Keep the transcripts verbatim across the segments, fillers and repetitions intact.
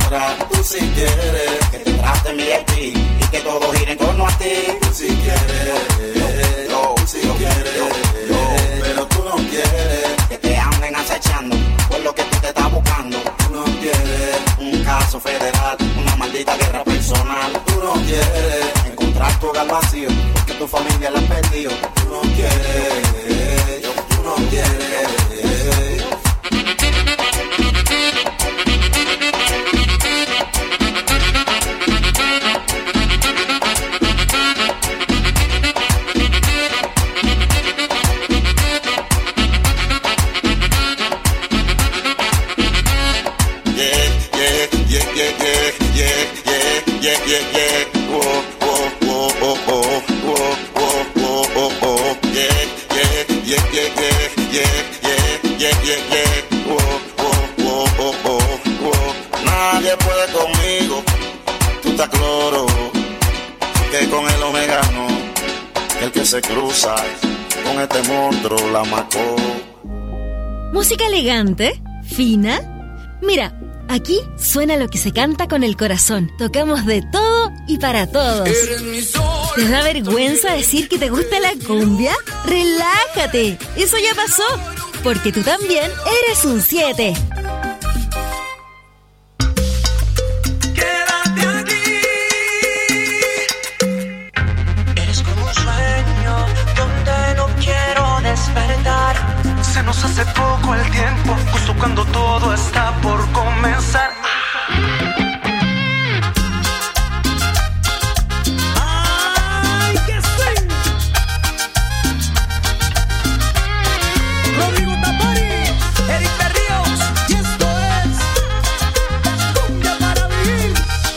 otra. Tú si quieres que te trate mi V I P y que todo gire en torno a ti. Tú si quieres, yo, tú si quieres, yo, yo, pero tú no quieres que te anden acechando por lo que tú te estás buscando. Tú no quieres un caso federal, una maldita guerra personal. Tú no quieres encontrar tu hogar vacío porque tu familia la has perdido. Tú no quieres, yo, tú no quieres. Yeah, yeah, yeah, whoa, whoa, whoa, whoa, whoa, whoa, whoa, whoa, whoa, yeah, yeah, yeah, yeah, yeah, yeah, yeah, yeah, yeah, whoa, whoa, whoa, whoa, whoa. Nadie puede conmigo, tú estás cloro, que con el omega no, el que se cruza con este monstruo la macó. Música elegante, fina. Mira, aquí suena lo que se canta con el corazón. Tocamos de todo y para todos. ¿Te da vergüenza decir que te gusta la cumbia? ¡Relájate! Eso ya pasó, porque tú también eres un siete. Quédate aquí. Eres como un sueño donde no quiero despertar. Se nos hace poco el tiempo, justo cuando todo está por comenzar. ¡Ay, que sí! Rodrigo Tapari, Eric Berríos, y esto es Cumbia para Vivir.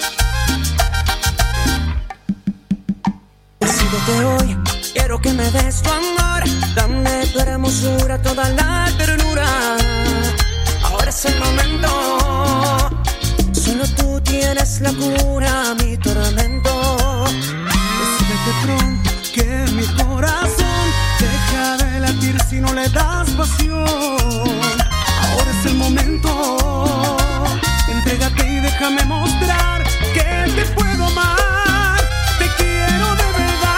Decídete hoy, quiero que me des tu amor. Dame tu hermosura, toda la ternura. Ahora es el momento. Solo tú tienes la cura a mi tormento. Decídete pronto que mi corazón deja de latir si no le das pasión. Ahora es el momento. Entrégate y déjame mostrar que te puedo amar. Te quiero de verdad.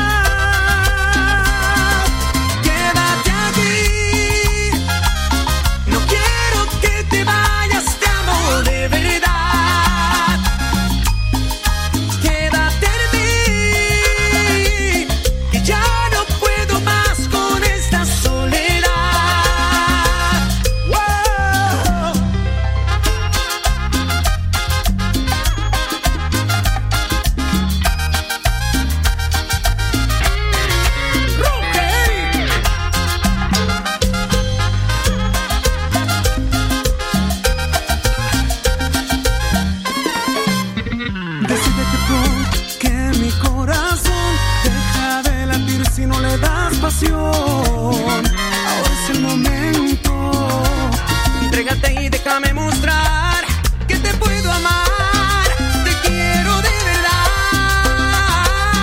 Ahora es el momento. Entrégate y déjame mostrar que te puedo amar. Te quiero de verdad.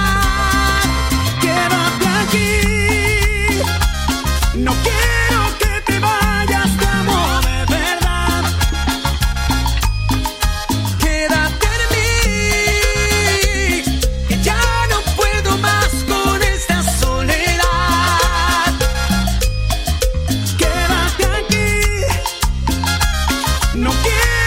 Quédate aquí. No quiero que te vayas, te amo de verdad. Quédate en mí, que ya no puedo más con esta soledad. No quiero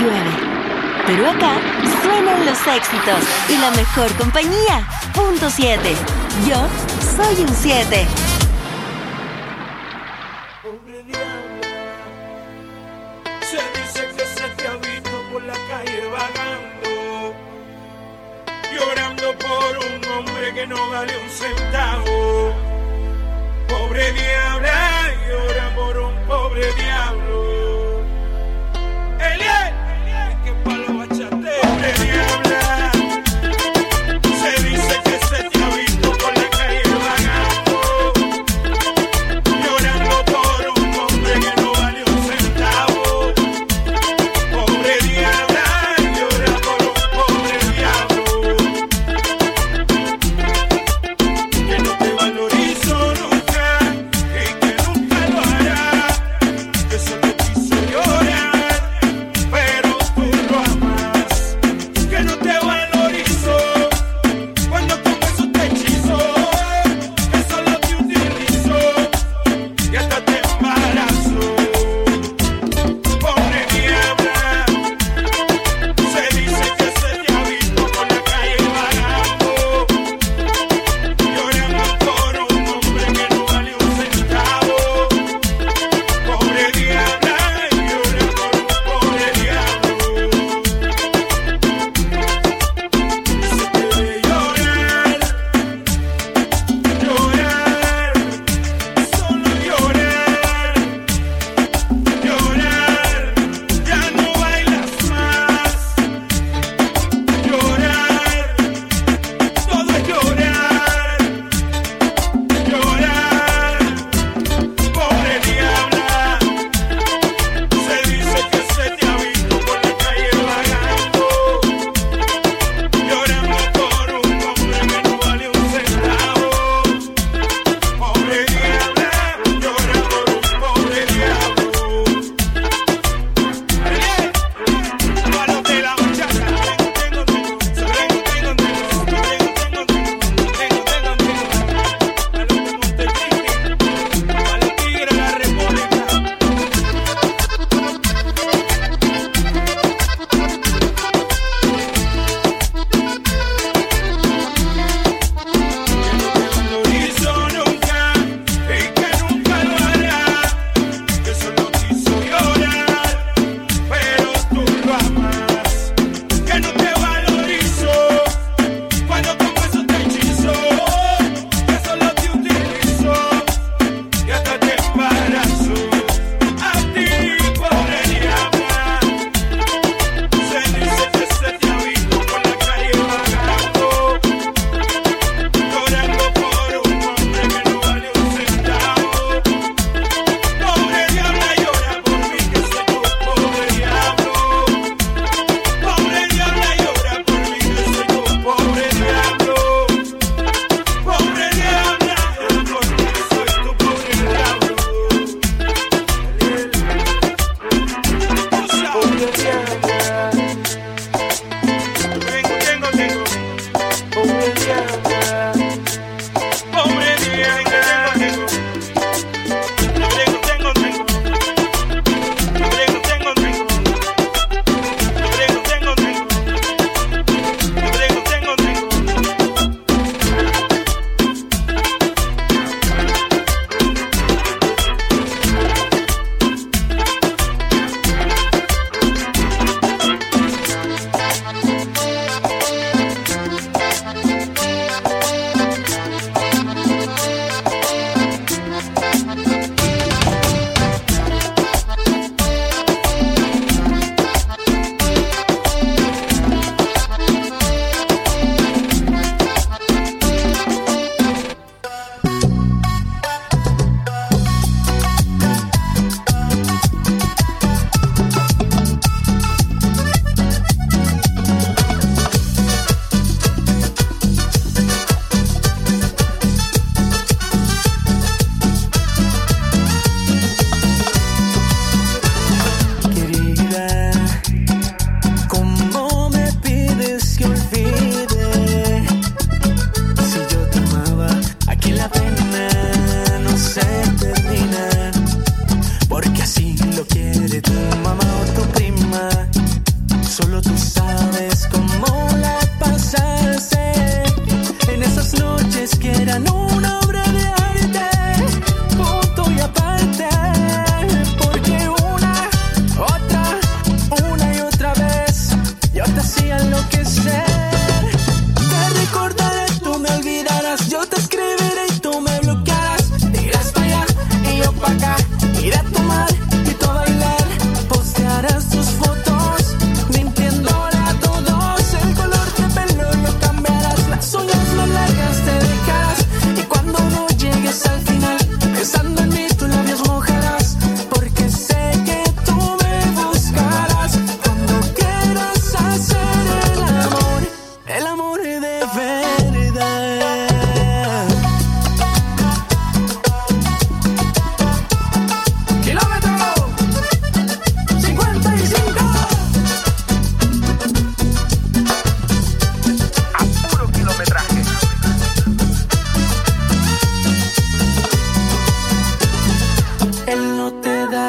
llueve. Pero acá suenan los éxitos y la mejor compañía. Punto siete. Yo soy un siete. Pobre diabla, se dice que se te ha visto por la calle vagando, llorando por un hombre que no vale un centavo. Pobre diabla, llora por un pobre diablo. Eliel, que palo bachate. Pobre diabla, se dice que se te ha visto por la calle vagando, llorando por un hombre que no vale un centavo. Pobre diabla, llora por un pobre diablo, que no te valorizo nunca y que nunca lo hará.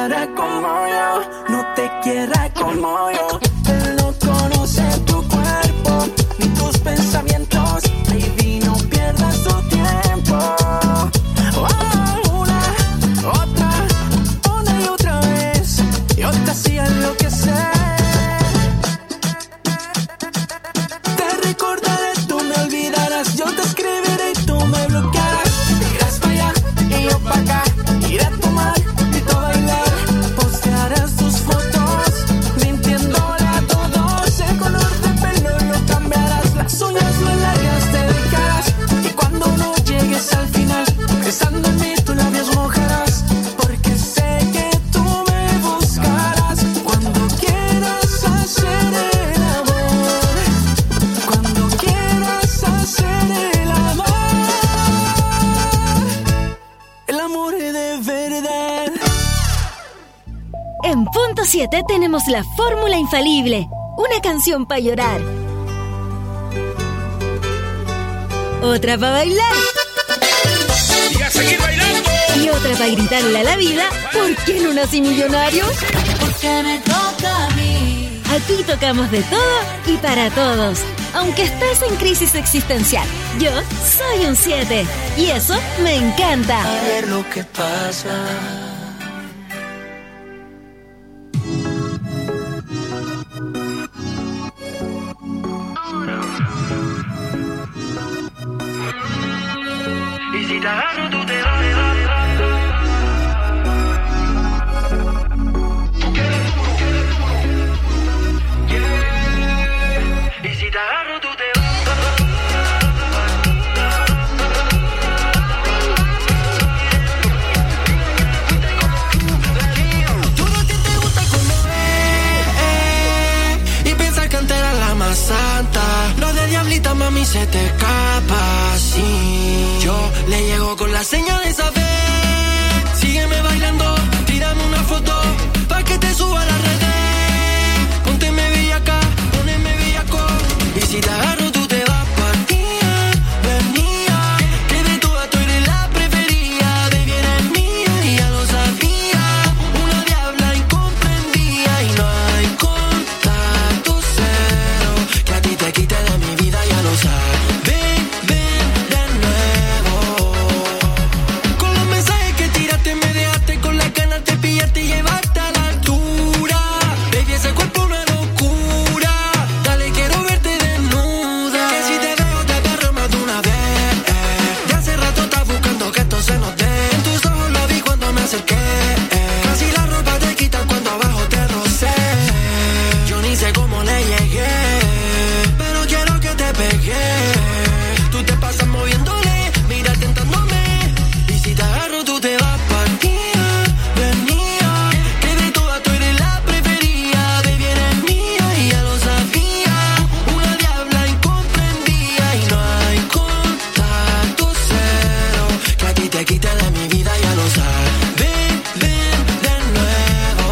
hará como yo, no te quiera como yo. Él no conoce tu cuerpo ni tus pensamientos, baby, no pierdas tu tiempo. Oh, una, otra, una y otra vez, yo te hacía enloquecer. Te recordaré, tú me olvidarás, yo te escribiré y tú me bloquearás. Irás para allá y yo para acá, iré a tomar y tú a bailar. Postearás tus fotos, mintiéndole a todos. El color de pelo lo cambiarás, las uñas más largas te dejarás. Y cuando no llegues al final, pensando en mí, tus labios mojarás. Porque sé que tú me buscarás cuando quieras hacer el amor. Cuando quieras hacer el amor. El amor es de verdad. En Punto siete tenemos la fórmula infalible. Una canción para llorar. Otra para bailar. Y a seguir bailando. Y otra para gritarle a la vida, ¿por qué no nací millonario? Porque me toca a mí. Aquí tocamos de todo y para todos. Aunque estés en crisis existencial, yo soy un siete. Y eso me encanta. A ver lo que pasa. Y si te agarro tú te vas. Tú quieres tú, quieres tú. Yeah. Y si te agarro tú te vas. Todo a ti te gusta como es, y pensar que antes era la más santa. Lo de diablita, mami, se te escapa, sí. Yo le llego con la señal de esa vez. Sígueme bailando, tírame una foto pa' que te suba a las redes. Pónteme bellaca, poneme bellaco. Y si te agarro tú te vas partida, venía. Que de todas tú eres la preferida. De bien es mía y ya lo sabía. Una diabla incomprendida y no hay contacto cero que a ti te quite de mi vida, ya lo sabes. Ven, ven de nuevo. Con los mensajes que tiraste me dejaste con las ganas de pillarte y llevarte a la altura. Baby, ese cuerpo una locura. Dale, quiero verte desnuda. Que si te veo te agarro más de una vez. De hace rato estás buscando que esto se nos dé. En tus ojos lo vi cuando me acerqué. Casi la ropa te quitan cuando abajo te rocé. Yo ni sé cómo le llegué, pero quiero que te pegué. Tú te pasas moviéndole, mira tentándome. Y si te agarro tú te vas partida, venía. Que de todas tú eres la preferida. De bien es mía y ya lo sabía. Una diabla incomprendida y no hay contacto cero que a ti te quite de mi vida, ya lo sabes. Ven, ven de nuevo.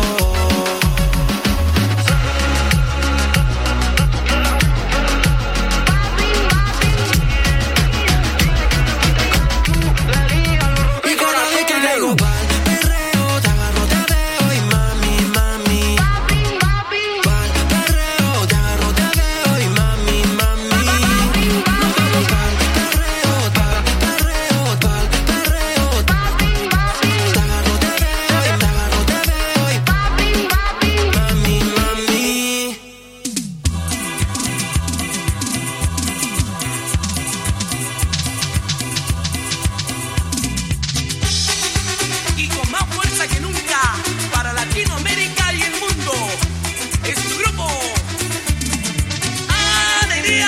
Y cada vez que caigo pa'l perreo, te agarro, te veo y mami, mami. Pa'l perreo, te agarro, te veo y mami, mami. Nos vamos pa'l perreo, pa'l perreo, pa'l perreo. Te agarro, te veo y te agarro, te veo y mami, mami. Y con más fuerza que nunca para Latinoamérica y el mundo es tu grupo Alegría.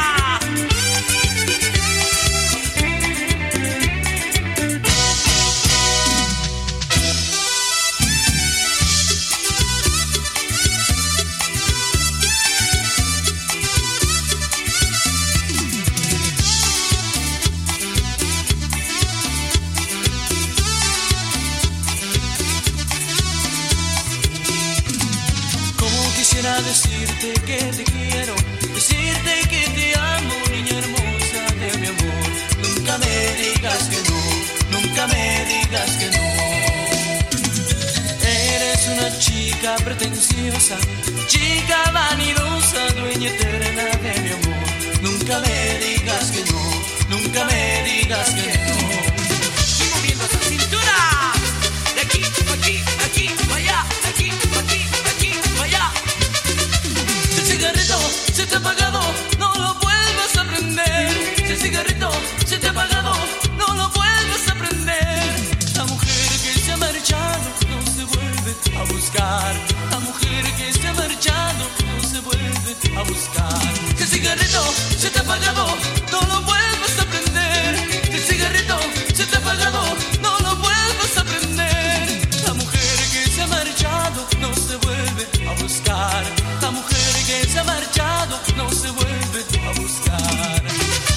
Como quisiera decirte que te quiero, decirte que te amo, niña hermosa de mi amor. Nunca me digas que no, nunca me digas que no. Eres chica pretenciosa, chica vanidosa, dueña eterna de mi amor. Nunca me digas que no, nunca me digas que no. Estoy moviendo esa cintura, de aquí, pa' aquí, de aquí, pa' allá, de aquí, pa' aquí, de aquí, pa' allá. Si el cigarrito se te ha apagado, no lo vuelvas a prender. Si el cigarrito se te ha apagado, no lo vuelvas a prender. La mujer que se ha marchado no se vuelve a buscar. La mujer que se ha marchado no se vuelve a buscar. Si el cigarrito se te ha apagado, no lo vuelvas a prender. Si el cigarrito se te ha apagado, no lo vuelvas a prender. La mujer que se ha marchado no se vuelve a buscar. La mujer que se ha marchado no se vuelve a buscar.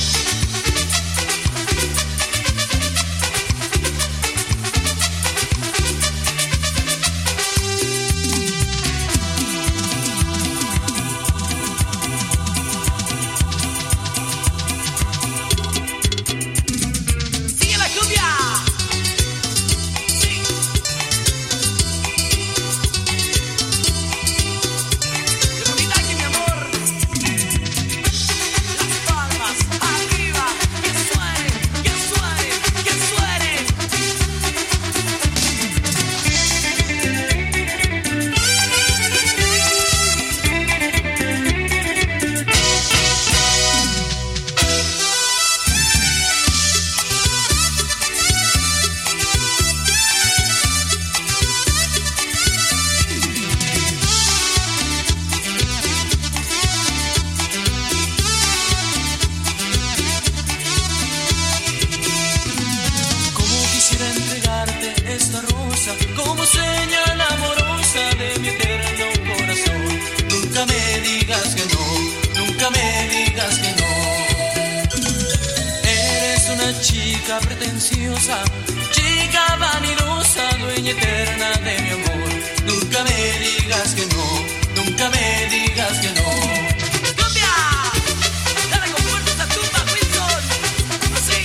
Pretenciosa, chica vanidosa, dueña eterna de mi amor. Nunca me digas que no, nunca me digas que no. ¡Copia! Dale con fuerza esa tumba, Wilson. Así.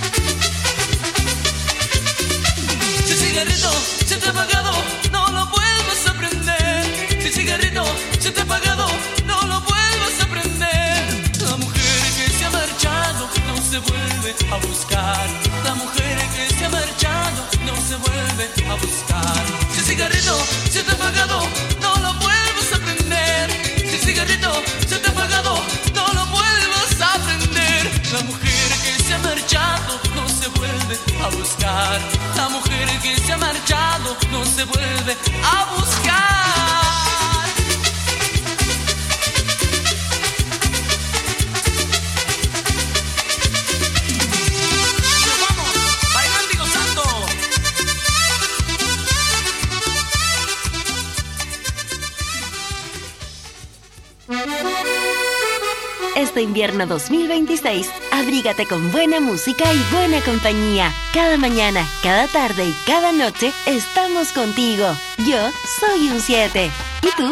Si el cigarrito se te ha apagado, no lo vuelvas a prender. Si el cigarrito se te ha apagado, no lo vuelvas a prender. La mujer que se ha marchado no se vuelve a buscar. La mujer que se ha marchado no se vuelve a buscar. Si el cigarrito se te ha apagado, no lo vuelvas a prender. Si el cigarrito se te ha apagado, no lo vuelvas a prender. La mujer que se ha marchado no se vuelve a buscar. La mujer que se ha marchado no se vuelve a buscar. Este invierno dos mil veintiséis, abrígate con buena música y buena compañía. Cada mañana, cada tarde y cada noche estamos contigo. Yo soy un siete. ¿Y tú?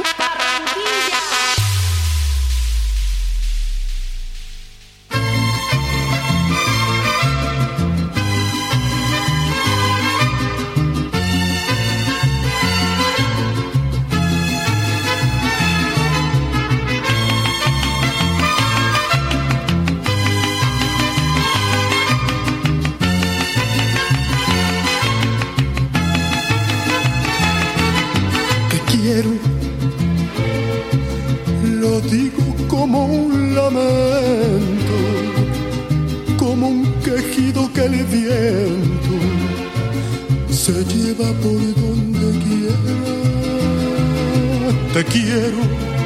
Te quiero,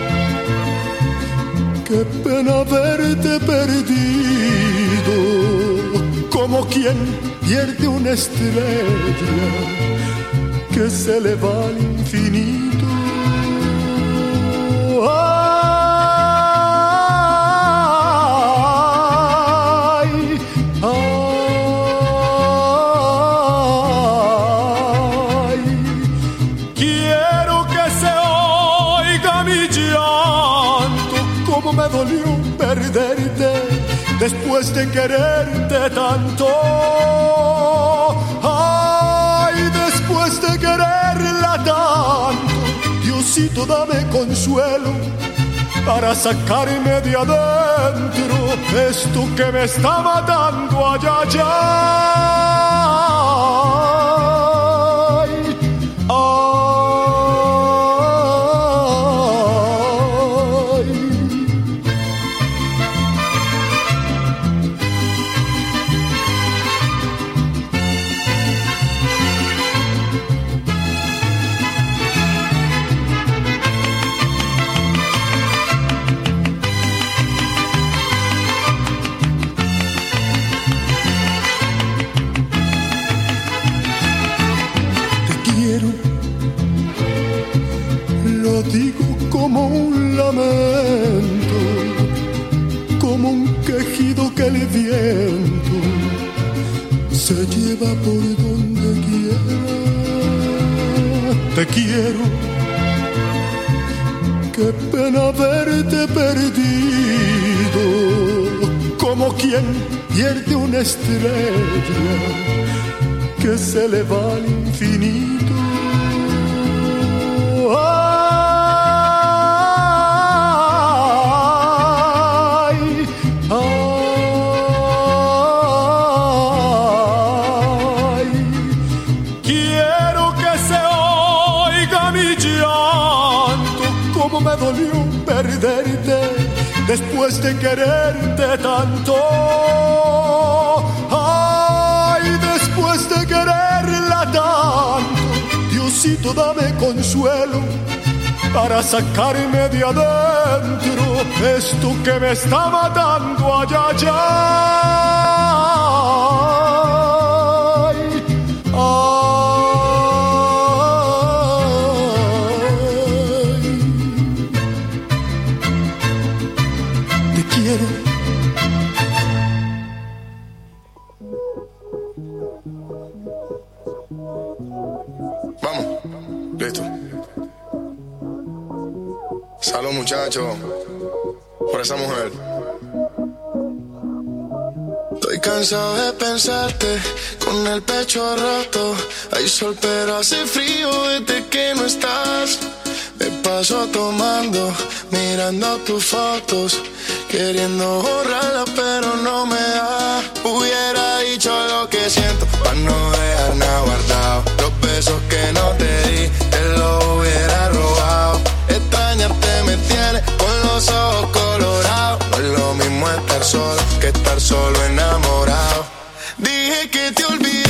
qué pena verte perdido, como quien pierde una estrella que se le va al infinito. Ay, ay, quiero que se oiga mi llanto, como me dolió perderte después de quererte tanto. Ay, después de quererla tanto, dio Diosito, dame consuelo para sacarme de adentro esto que me está matando allá, allá. Ay, ay. Como un lamento, como un quejido que el viento se lleva por donde quiera. Te quiero, qué pena verte perdido, como quien pierde una estrella que se le va al infinito. Después de quererte tanto, ay, después de quererla tanto, Diosito, dame consuelo para sacarme de adentro esto que me está matando allá, allá. Ay, ay. Vamos, listo. Salud, muchachos, por esa mujer. Estoy cansado de pensarte con el pecho roto. Hay sol pero hace frío desde que no estás. Me paso tomando, mirando tus fotos, queriendo borrarla pero no me da. Hubiera dicho lo que siento pa' no dejar nada guardado. Los besos que no te di, te los hubiera robado. Extrañarte me tiene con los ojos colorados. No es lo mismo estar solo que estar solo enamorado. Dije que te olvidé,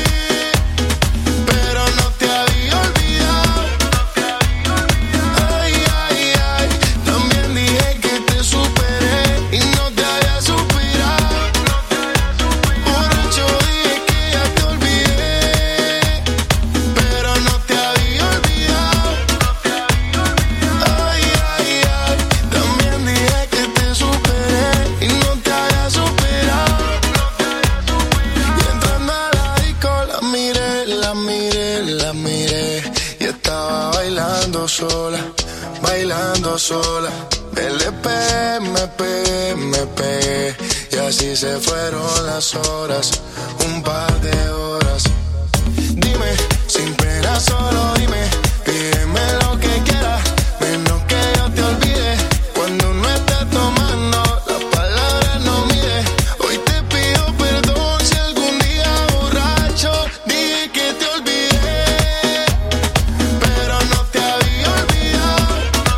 sola, bailando sola. L P, me pegué, me pegué. Y así se fueron las horas, un par de horas. Dime, sin pena solo dime, pídeme lo que quieras, menos que yo te olvide. Cuando no estés tomando, las palabras no mide. Hoy te pido perdón si algún día borracho dije que te olvidé, pero no te había olvidado.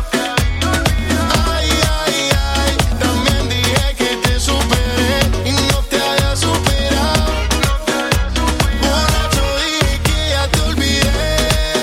Ay, ay, ay, también dije que te superé y no te había superado. Borracho dije que ya te olvidé,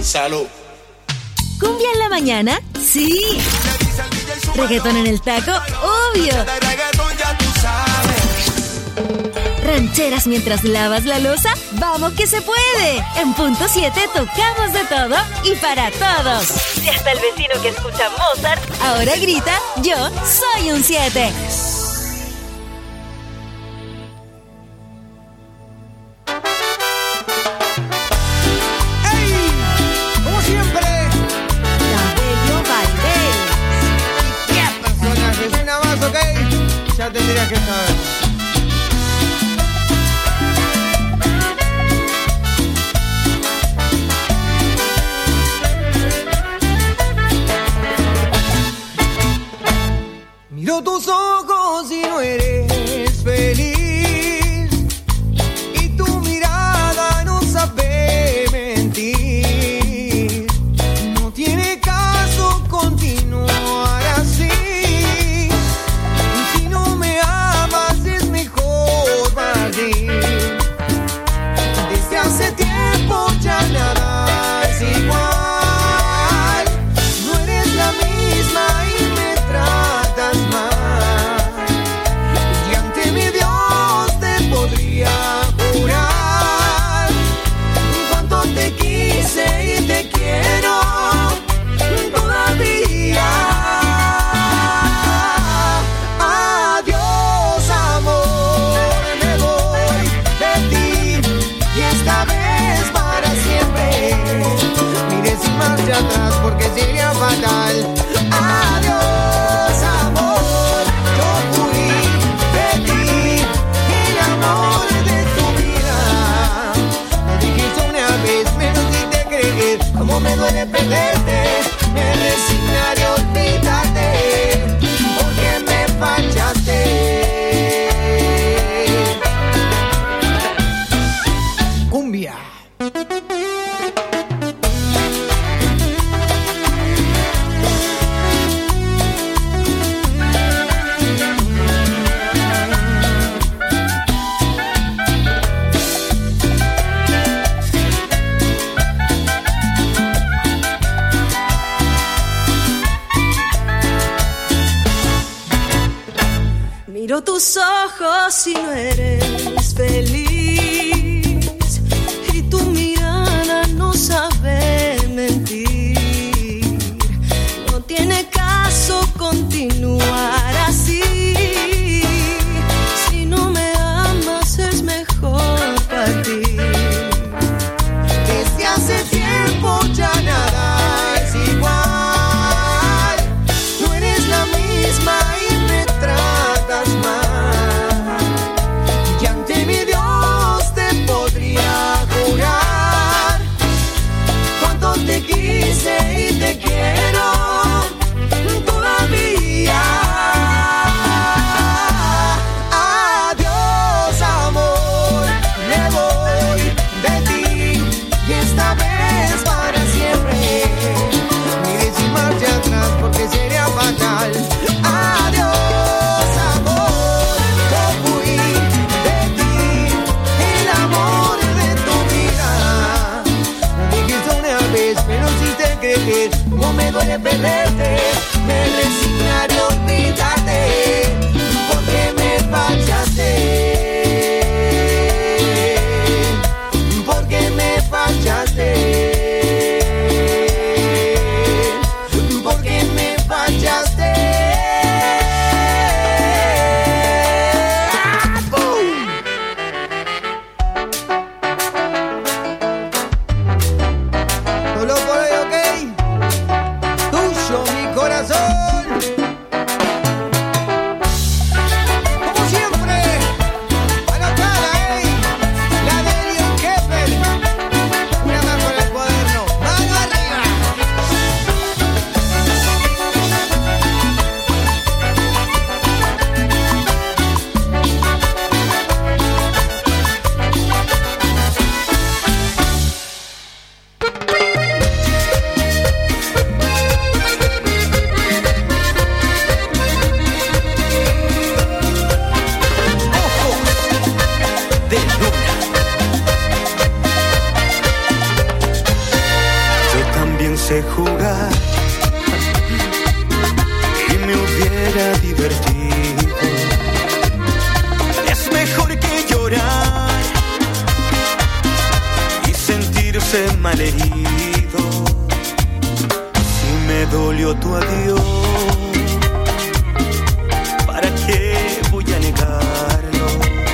Salud. ¿Cumbia en la mañana? ¡Sí! ¿Reggaetón en el taco? ¡Obvio! ¿Rancheras mientras lavas la loza? ¡Vamos que se puede! En Punto siete tocamos de todo y para todos. Y hasta el vecino que escucha Mozart ahora grita, yo soy un siete. Ya tendrías que saber. Miro tus ojos y no eres feliz, y tu mirada no sabe mentir. No tiene caso continuar así. Desde hace tiempo ya nada es igual. No eres la misma y me tratas mal. Y ante mi Dios te podría jurar cuánto te quise y te quiero todavía. Adiós, amor. Esta vez para siempre. Mire sin marcha atrás porque sería fatal. Adiós, amor. Yo fui de ti, el amor de tu vida. Me dijiste una vez, menos si te creer. Como me duele perderte, me resignaré a olvidarte porque me fallaste. Cumbia. Miro tus ojos y no eres feliz, y tu mirada no sabe mentir. No tiene caso continuar así. Si no me amas es mejor partir. Desde hace tiempo ya nada es igual. No eres la misma y me tratas mal. Y ante mi Dios te podría jurar cuánto te quise y te quiero todavía. Adiós, amor, me voy de ti y esta vez para siempre. Mire sin marcha atrás porque sería fatal. Adiós, amor, yo fui de ti, el amor de tu vida. Me dijiste una vez, pero si te creer, como me duele perderte, me resignaré a olvidarte porque me fallaste. Porque me fallaste. Porque me fallaste. Solo por hoy, ok. Tuyo mi corazón. sé jugar y me hubiera divertido. Es mejor que llorar y sentirse malherido. Si me dolió tu adiós, ¿para qué voy a negarlo?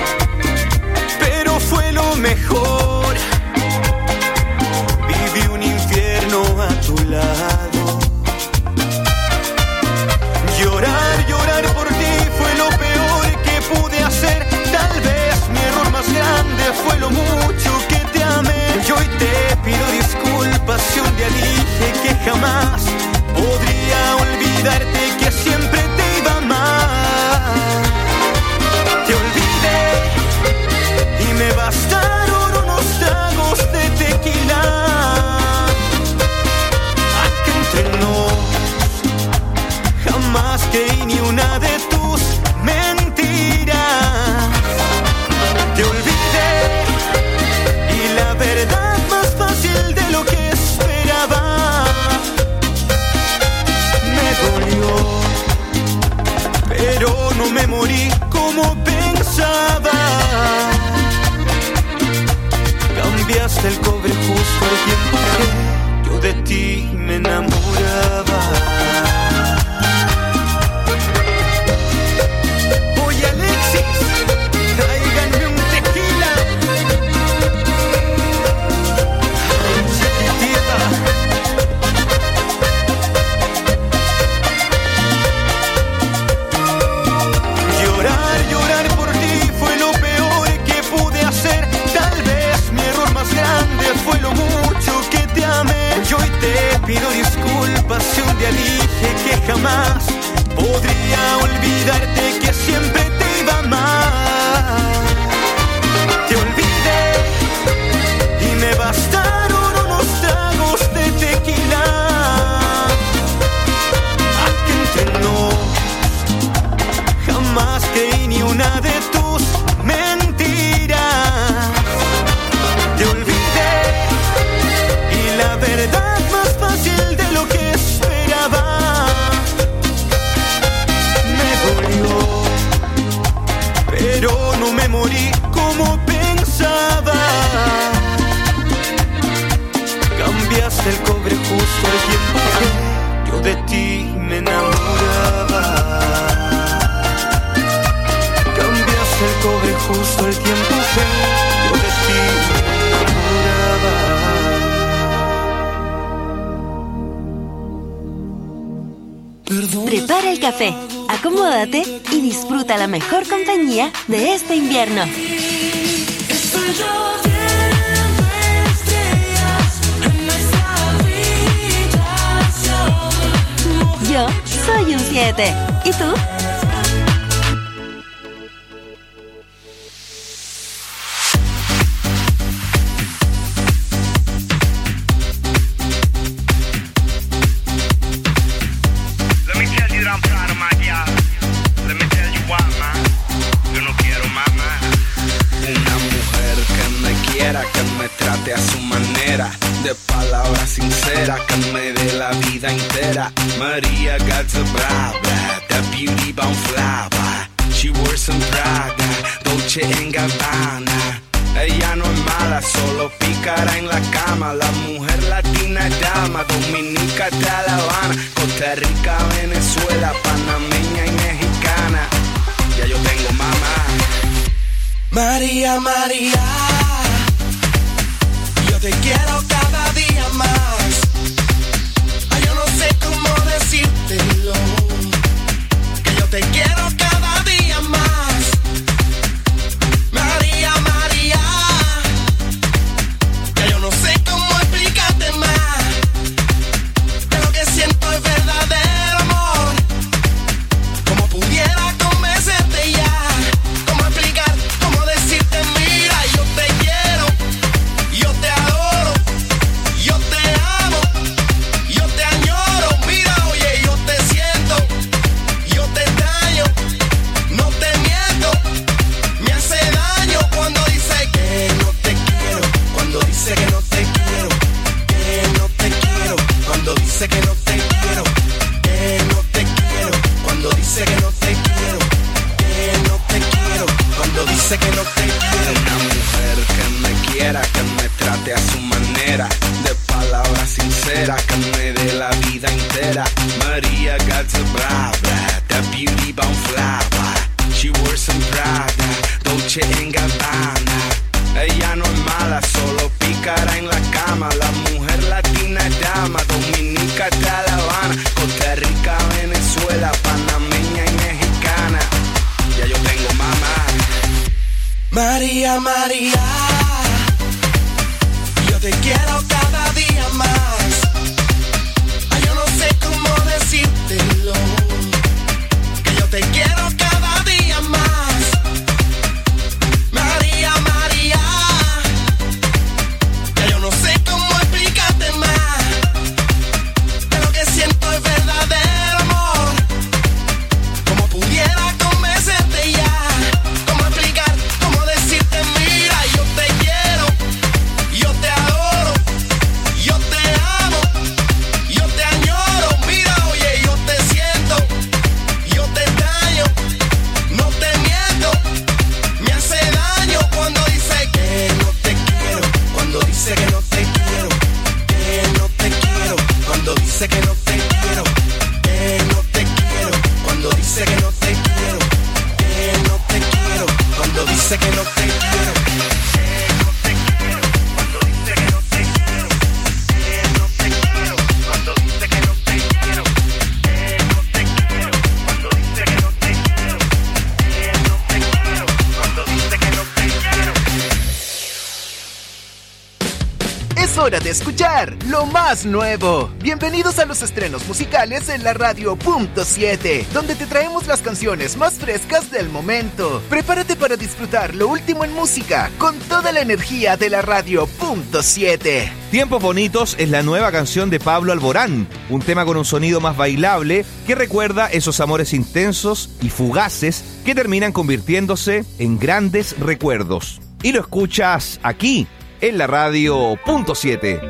Pero fue lo mejor. Viví un infierno a tu lado. Llorar, llorar por ti fue lo peor que pude hacer. Tal vez mi error más grande fue lo mucho que te amé. Y hoy te pido disculpas si un día dije que jamás podría olvidarte, que siempre te iba a amar. Te olvidé y me bastaron unos tragos de tequila. Aquí entre nos jamás creí ni una de tus mentiras. Te olvidé y la verdad más fácil de lo que esperaba. Me dolió, pero no me morí como pensaba. Cambiaste el cobre justo al tiempo que yo de ti me enamoraba. Oye Alexis, tráiganme un tequila. Ay, chiquitita. Llorar, llorar por ti fue lo peor que pude hacer. Tal vez mi error más grande fue lo mucho que te amé. Y hoy te pido disculpas si un día dije que jamás podría olvidarte, que siempre te iba a amar. Te olvidé y me bastaron unos tragos de tequila. Aquí entre nos jamás creí ni una de tus mentiras. Te olvidé y la verdad más fácil de lo que esperaba. Me dolió, pero no me morí como pensaba. Cambiaste el cobre justo al tiempo que yo de ti me enamoraba. Cambiaste el cobre justo al tiempo que yo de ti me enamoraba. Prepara el café, acomódate y disfruta la mejor compañía de este invierno. Estoy lloviendo estrellas en nuestra habitación. Yo soy un siete. ¿Y tú? Que me trate a su manera, de palabras sinceras, que me dé la vida entera. Maria got a bra bra, that beauty bound flower. She wears some Prada, Dolce and Gabbana. Ella no es mala, solo pícara en la cama. La mujer latina es dama, dominica de La Habana, Costa Rica, Venezuela, panameña y mexicana. Ya yo tengo mamá. María, María, yo te quiero cada día más. Ay, yo no sé cómo decírtelo, que yo te quiero cada día más. María, María, ya yo no sé cómo explicarte más, que lo que siento es verdadero amor. Como pudiera convencerte ya, cómo explicar, cómo decirte, mira, yo te quiero, yo te adoro. dice que no te quiero, que no te quiero. Cuando dice que no te quiero, que no te quiero. Cuando dice que no te quiero. Una mujer que me quiera, que me trate a su manera, de palabras sinceras, que me dé la vida entera. Maria got the bra bra, that beauty bound flower. She wears some Prada, Dolce and Gabbana. Ella no es mala, solo pícara en la cama. La mujer latina es dama, dominica hasta La Habana, Costa Rica, Venezuela, panameña y mexicana. Ya yo tengo mamá. María, María, yo te quiero cada día más. Ay, yo no sé cómo decírtelo, que yo te quiero cada día más. María, María, ya yo no sé cómo explicarte más, pero lo que siento es verdadero amor. Como pudiera convencerte ya, cómo explicar, cómo decirte, mira, yo te quiero, yo te adoro, yo te amo, yo te añoro. Mira, oye, yo te siento, yo te extraño, no te miento, me hace daño cuando dice que no te quiero, cuando dice que no te quiero, que no te quiero, cuando dice que no te quiero, que no te quiero, cuando dice que no te quiero, que no te quiero, cuando dice que no te quiero, que no te quiero, cuando dice que no te quiero, que no te quiero, cuando dice que no te quiero, que no te quiero, cuando dice que no te quiero, que no te quiero, cuando dice que no te quiero. Es hora de escuchar lo más nuevo. Bienvenidos a los estrenos musicales en la radio punto siete, donde te traemos las canciones más frescas del momento. Prepárate para disfrutar lo último en música con toda la energía de la radio punto siete. Tiempos Bonitos es la nueva canción de Pablo Alborán, un tema con un sonido más bailable que recuerda esos amores intensos y fugaces que terminan convirtiéndose en grandes recuerdos. Y lo escuchas aquí, en la radio punto siete.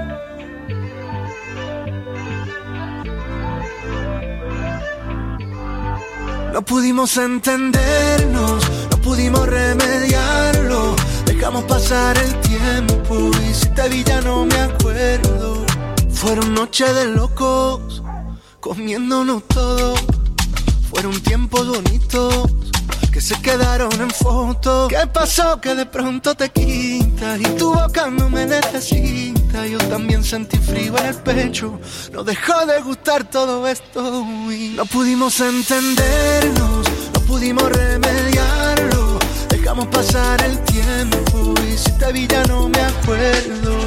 No pudimos entendernos, no pudimos remediarlo. Dejamos pasar el tiempo y si te vi ya no me acuerdo. Fueron noches de locos, comiéndonos todo. Fueron tiempos bonitos que se quedaron en fotos. ¿Qué pasó? Que de pronto te quitas y tu boca no me necesita. Yo también sentí frío en el pecho, no dejó de gustar todo esto y no pudimos entendernos, no pudimos remediarlo. Dejamos pasar el tiempo y si te vi ya no me acuerdo.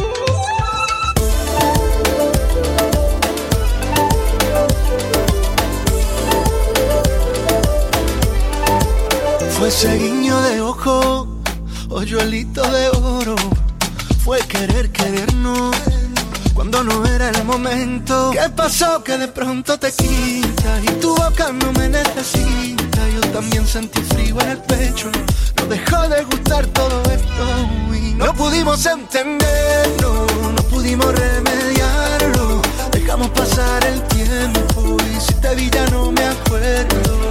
Fue ese guiño de ojo, hoyuelito de oro. Fue querer querernos cuando no era el momento. ¿Qué pasó? Que de pronto te quitas y tu boca no me necesita. Yo también sentí frío en el pecho, no dejó de gustar todo esto y no pudimos entenderlo, no pudimos remediarlo. Dejamos pasar el tiempo y si te vi ya no me acuerdo.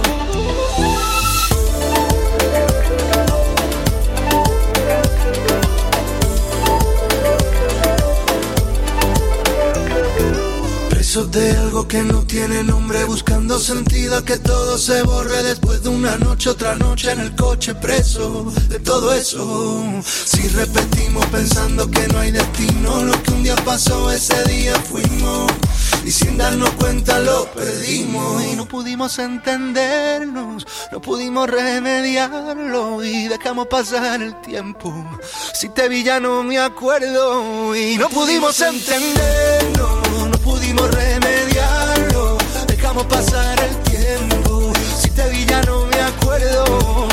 De algo que no tiene nombre, buscando sentido a que todo se borre. Después de una noche, otra noche en el coche, preso de todo eso. Si repetimos pensando que no hay destino, lo que un día pasó ese día fuimos y sin darnos cuenta lo perdimos. Y no pudimos entendernos, no pudimos remediarlo y dejamos pasar el tiempo. Si te vi ya no me acuerdo y no pudimos entendernos, no pudimos remediarlo, dejamos pasar el tiempo. Si te vi ya no me acuerdo.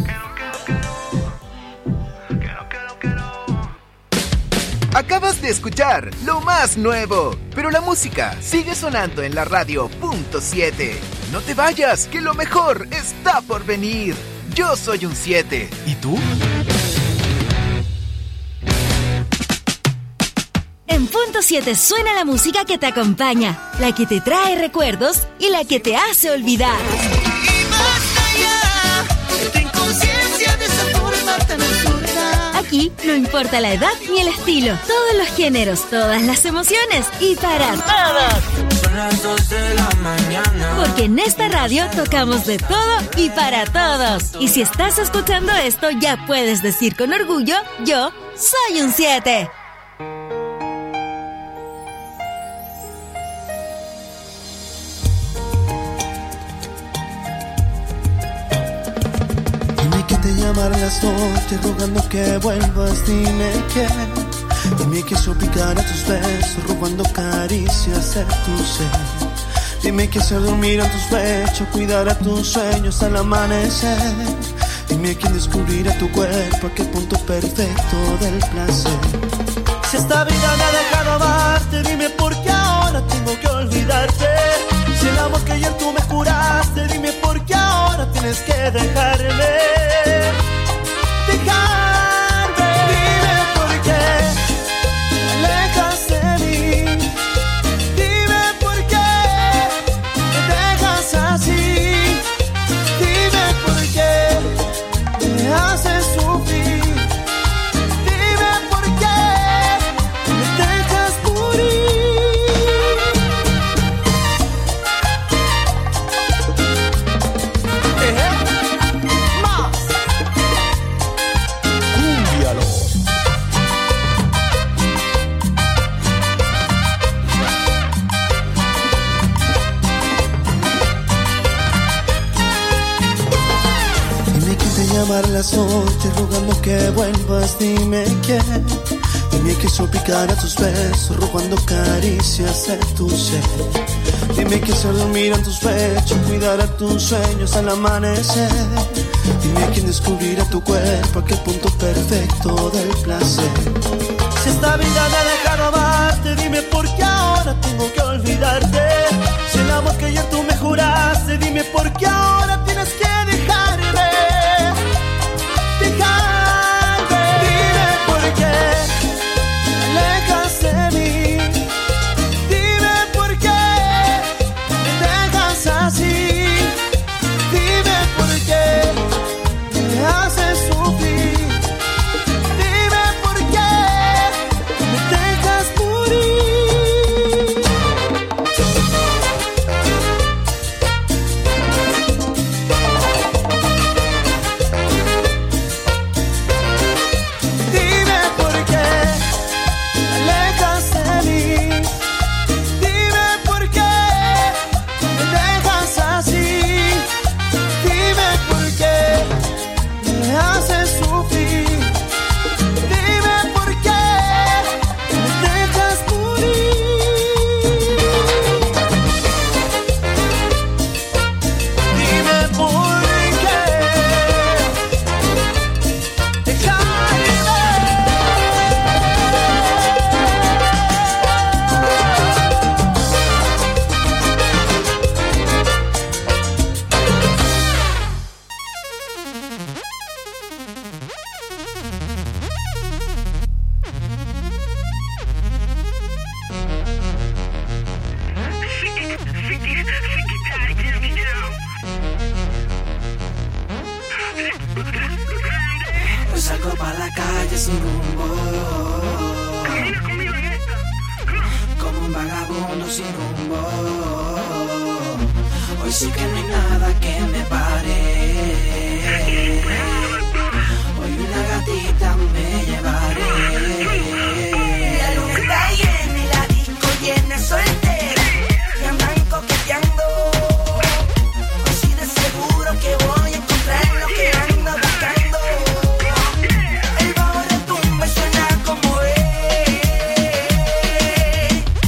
Acabas de escuchar escuchar lo más nuevo, pero la música sigue sonando en la radio punto siete. No te vayas, que lo mejor está por venir. Yo soy un siete. ¿Y tú? En Punto siete suena la música que te acompaña, la que te trae recuerdos y la que te hace olvidar. Y basta ya de tu inconsciencia, de esa forma tan absurda. Aquí no importa la edad ni el estilo, todos los géneros, todas las emociones y para todos. Son las dos de la mañana. Porque en esta radio tocamos de todo y para todos. Y si estás escuchando esto, ya puedes decir con orgullo, yo soy un siete. Llamar las noches rogando que vuelvas, dime que dime que yo picar a tus besos, robando caricias de tu ser. Dime que hacer dormir a tus pechos, cuidar a tus sueños al amanecer. Dime quién descubrirá tu cuerpo, aquel punto perfecto del placer. Si esta vida me ha dejado amarte, dime por qué ahora tengo que olvidarte. Si el amor que ayer tú me juraste, dime por qué ahora tienes que dejarme. Dejarme, dime por qué te alejas de mí. Dime por qué me dejas así. Dime por qué me haces sufrir. Dime por qué me dejas morir. Llamar las noches rogando que vuelvas, dime que dime que yo picar a tus besos, robando caricias de tu ser. Dime que hacer dormir en tus pechos, cuidar a tus sueños al amanecer. Dime quién descubrirá tu cuerpo, aquel punto perfecto del placer. Si esta vida me ha dejado amarte, dime por qué ahora tengo que olvidarte. Si el amor que ayer tú me juraste, dime por qué ahora tienes que dejarme. Dime por qué te alejas de mí. Dime por qué me dejas así. Dime por qué me haces sufrir. Dime por qué me dejas morir.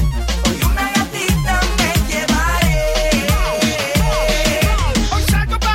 Hoy salgo pa'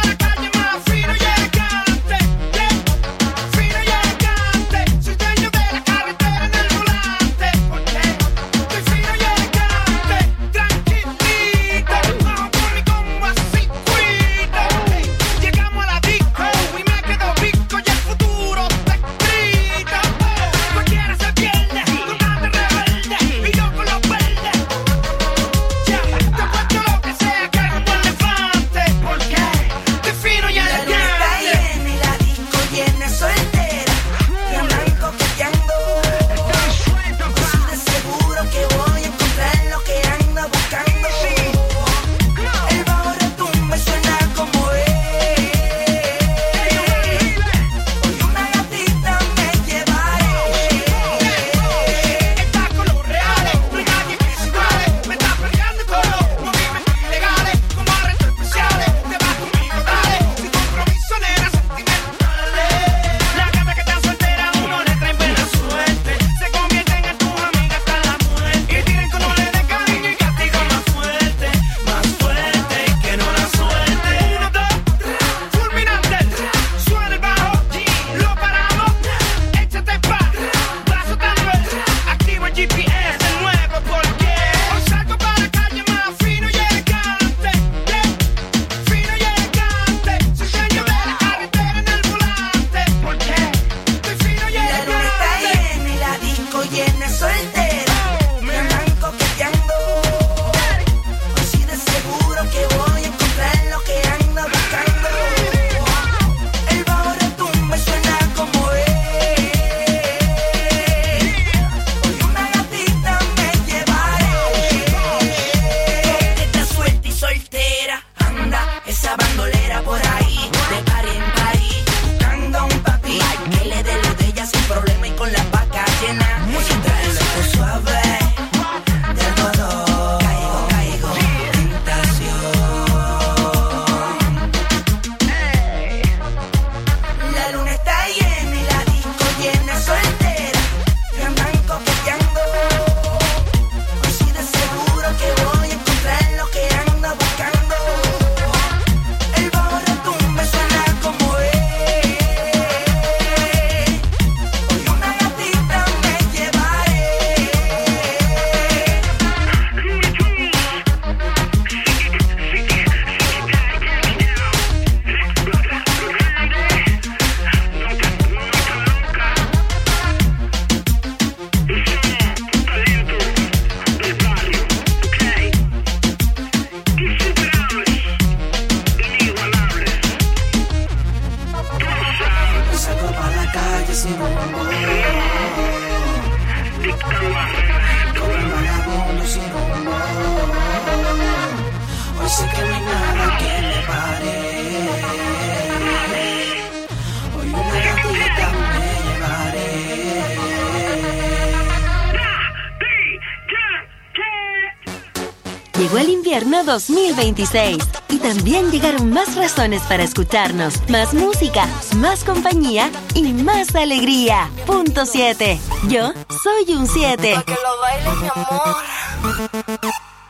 Llegó el invierno dos mil veintiséis y también llegaron más razones para escucharnos, más música, más compañía y más alegría. Punto siete. Yo soy un siete. Pa' que lo baile, mi amor.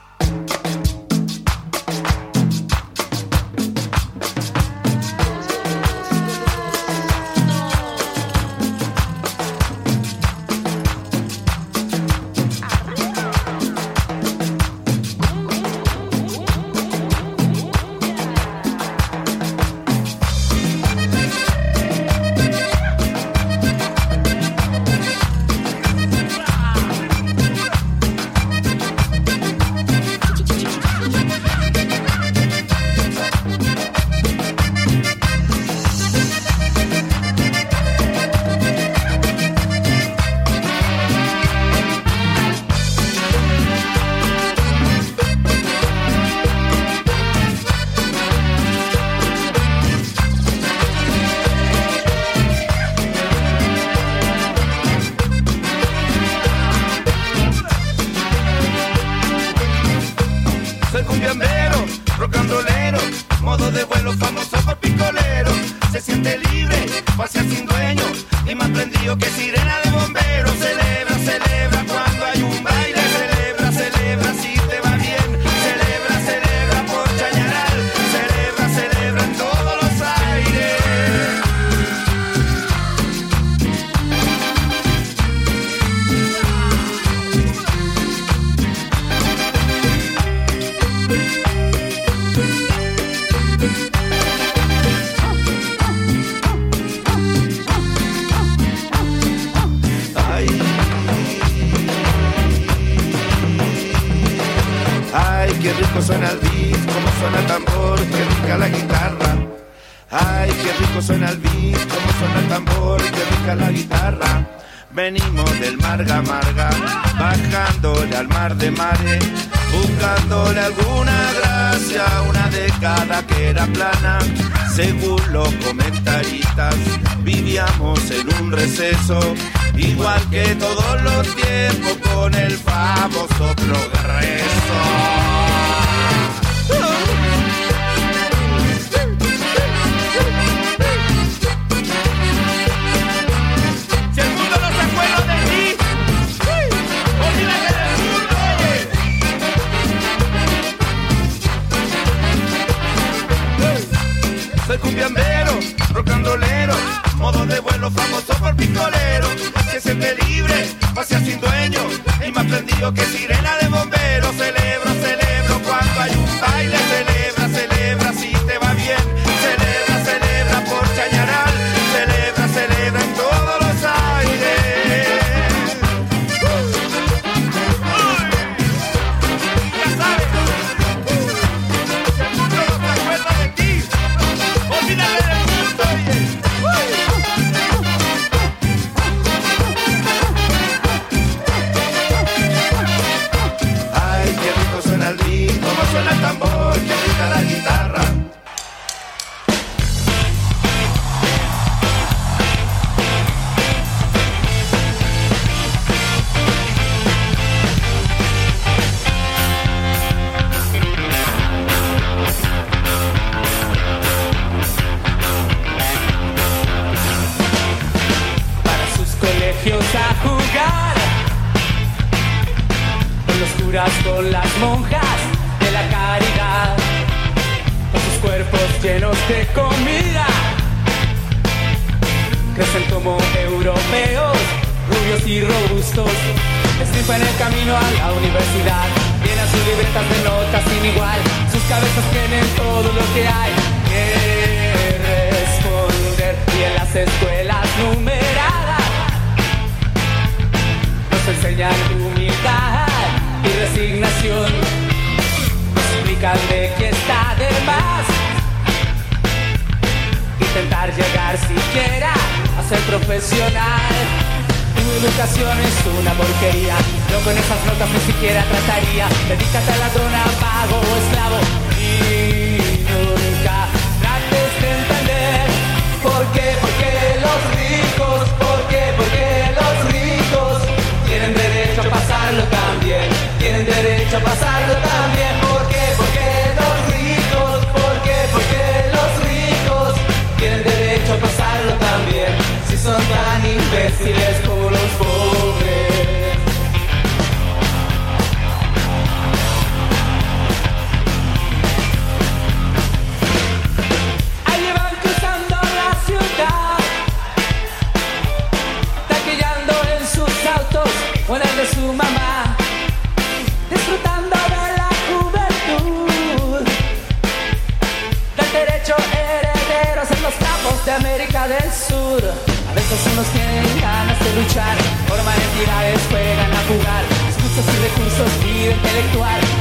Venimos del Marga Marga, bajándole al mar de mares, buscándole alguna gracia, una década que era plana. Según los comentaristas, vivíamos en un receso, igual que todos los tiempos, con el famoso progreso. Soy cumbiambero, rock and rollero, modo de vuelo famoso por picolero, que siempre libre, pasea sin dueño, y más prendido que sirena de bombero. Celebro, celebro cuando hay un baile, celebra, celebra si te va bien, celebra, celebra por Chañaral, celebra, celebra en todos los aires. Ya sabes, si el mundo no se acuerda de ti, olvídate del mundo, oye. Ay, qué rico suena el beat, cómo suena el tambor, qué rica la guitarra. A jugar con los curas, con las monjas de la caridad, con sus cuerpos llenos de comida, crecen como europeos, rubios y robustos, estripan el camino a la universidad, llenan sus libretas de notas sin igual, sus cabezas tienen todo lo que hay que responder, y en las escuelas numeradas nos enseñan humildad y resignación, nos explican de que está de más intentar llegar siquiera a ser profesional. Tu educación es una porquería, yo con esas notas ni siquiera trataría. Dedícate a ladrona, vago o esclavo y nunca trates de entender por qué, por qué los ricos, por qué, por qué los ricos tienen derecho a pasarlo también, tienen derecho a pasarlo también. recursos, vida intelectual.